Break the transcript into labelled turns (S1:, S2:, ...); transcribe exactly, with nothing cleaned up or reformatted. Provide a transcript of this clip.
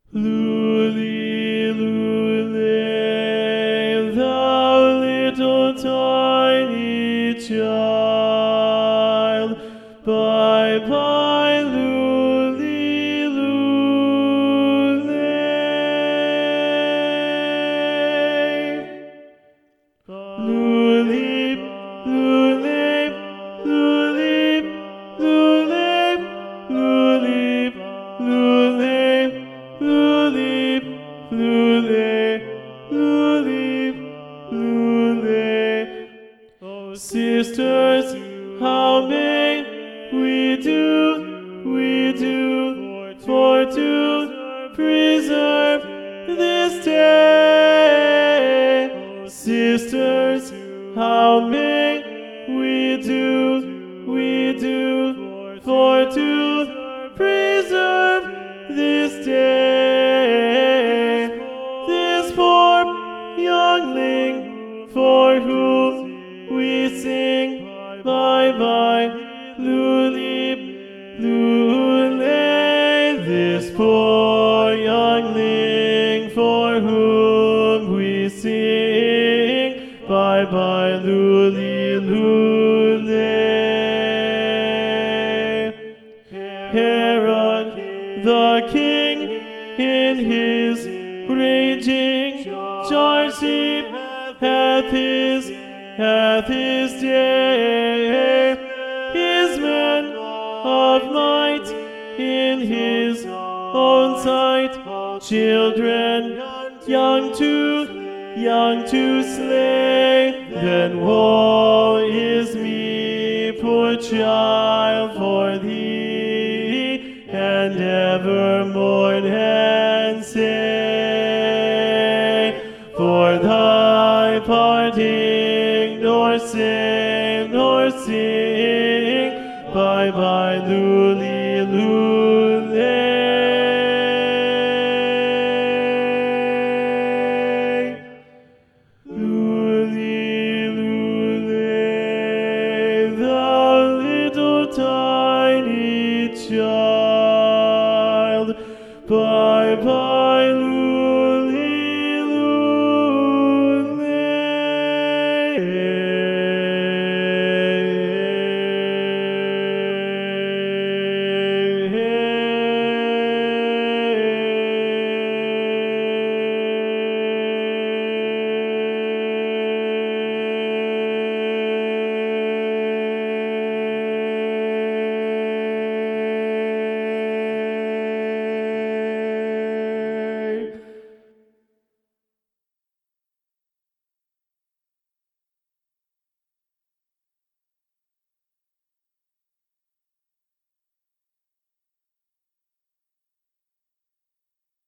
S1: Lule, lule, thou little tiny child. Bye bye, lule, lule. Lule, lule, lule, lule, lule, lule. Lule, lule, lule, lule. Oh, sisters, how may we do, we do, for to preserve this day? Sisters, how may we do, we do, for to preserve this day, this poor youngling for whom we sing, bye bye, lule, lule, this poor youngling for whom we sing, bye bye, lule, lule. Herod the king in his raging jealousy hath his, hath his day. His men of might in his own sight, children young to, young to slay. Then woe is me, poor child, for thee, and ever mourn and say, for thy parting, nor sing, nor sing, bye bye, lule, lule. Lule, lule, thou little tiny child. Bye bye.